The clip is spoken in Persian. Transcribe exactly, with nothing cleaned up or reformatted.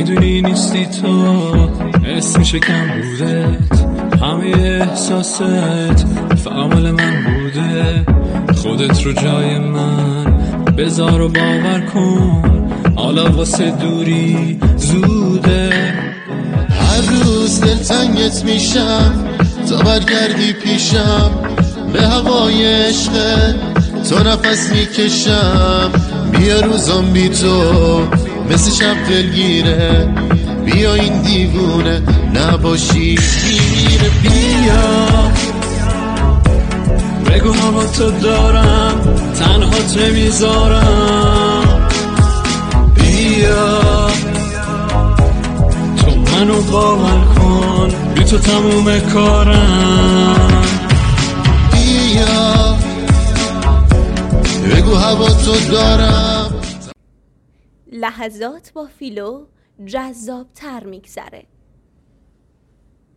میدونی نیستی تو اسم شکم بودت، همه احساست فعال من بوده. خودت رو جای من بذار و باور کن، حالا واسه دوری زوده. هر روز دلتنگت میشم تا برگردی پیشم، به هوای عشقت تو نفس میکشم. بیا روزم بی تو مثل شب دلگیره، بیا این دیوونه نباشی میمیره. بیا بگو هوا تو دارم، تنهات نمیذارم. بیا تو منو باور کن، بی تو تموم کارم. بیا بگو هوا تو دارم. لحظات با فیلو جذاب تر میگذره.